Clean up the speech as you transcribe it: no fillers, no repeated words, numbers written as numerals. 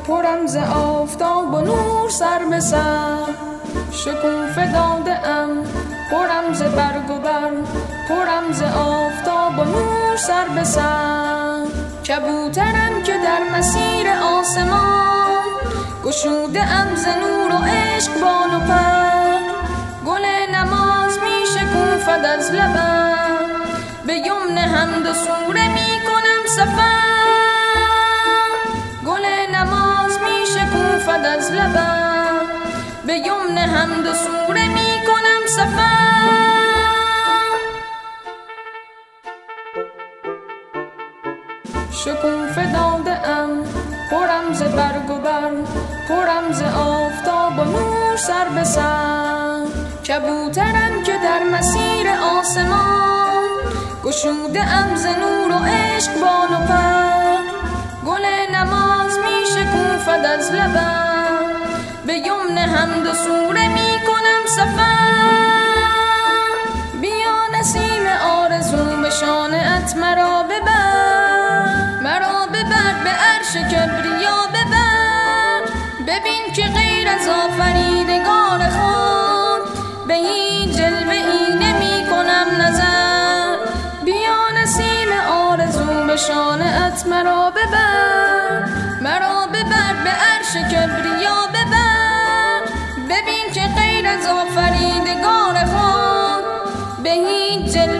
پرم ز آفتاب و نور سر به سر، شکوفه داده ام پرم ز برگ و بر، پرم ز آفتاب و نور سر به سر. کبوترم که در مسیر آسمان، گشوده ام ز نور و عشق بال و پر. گل نماز می شکوفد از لبم، به یمن حمد و سوره می کنم سفر. گل نماز می شکوفد از لبم، به یمن حمد و سوره می کنم سفر. شکوفه داده ام پرم ز برگ و بر، پرم ز آفتاب و نور سر به سر. کبوترم که در مسیر آسمان، گشوده ام ز نور و عشق بال و پر. گل نماز می شکوفد از لبم، به یمن حمد و سوره می کنم سفر. بیا نسیم آرزو به شانه‌ات مرا ببر، مرا ببر به عرش کبریا ببر. ببین که غیر از آفریدگار خود، به هیچ جلوه‌ای نمی کنم نظر. بیا نسیم آرزو به شانه‌ات مرا ببر، مرا ببر به عرش کبریا ببر. ببین که غیر از آفریدگار خود، به هیچ جلوه‌ای